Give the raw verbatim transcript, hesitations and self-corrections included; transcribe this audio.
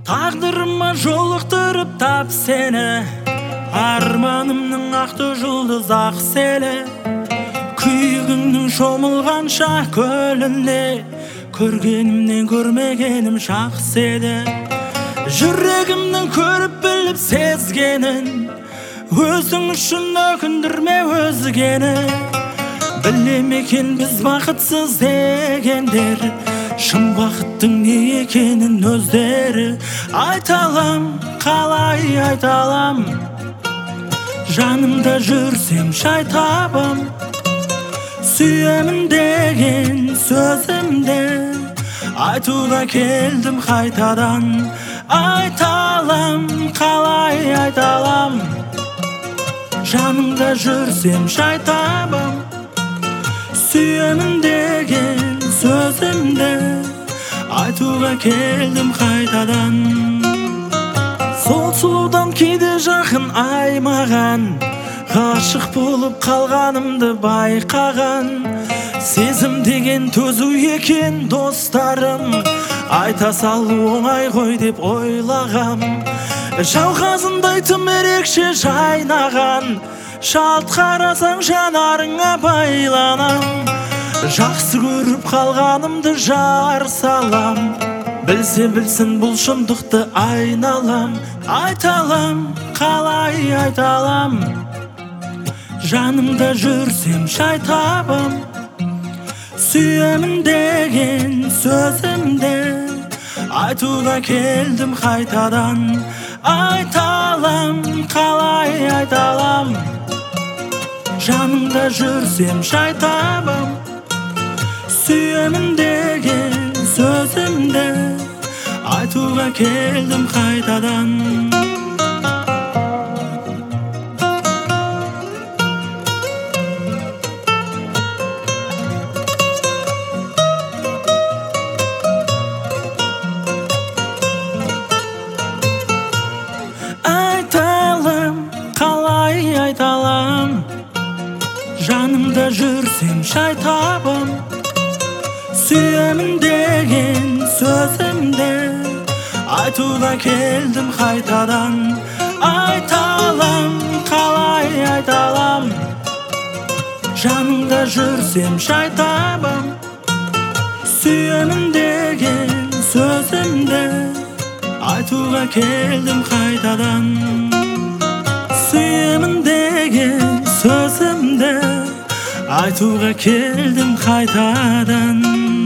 Тағдырыма жолықтырып тап сені, арманымның ақты жұлдыз ақ селі. Күйігіңнің шомылғанша көліне, көргенімнен көрмегенім жақсы еді. Жүрегімнің көріп біліп сезгенін, өзің үшін өкіндірме өзгені. Білемекен біз бақытсыз дегендер, шын бақыттың не екенін өздері. Айталам, қалай айталам, жанымда жүрсем шай табам. Сүйемін деген сөзімді айтуға келдім қайтадан. Айталам, қалай айталам, жанымда жүрсем шай табам. Сүйемін деген сөзімді айтуға келдім қайтадан. Сол сұлудан кейде жақын аймаған, ғашық болып қалғанымды байқаған. Сезім деген төзу екен достарым, айта салу оңай ғой деп ойлағам. Жауқазындай тым ерекше жайнаған, шалт қарасаң жанарыңа байланам. Жақсы көріп қалғанымды жар салам, білсе білсін бұл шындықты айналам. Айталам, қалай айталам, жанымда жүрсем шай табам. Сүйемін деген сөзімді айтуға келдім қайтадан. Айталам, қалай айталам, жанымда жүрсем шай табам. Сүйемін деген сөзімді айтуға келдім қайтадан. Айталам, қалай айталам, жанымда жүрсем шай табам. Сүйемін деген сөзімді айтуға келдім қайтадан. Айталам, қалай айталам, жанымда жүрсем шай табам. Сүйемін деген сөзімді айтуға келдім қайтадан. Сүйемін деген сөзімді айтуға келдім қайтадан.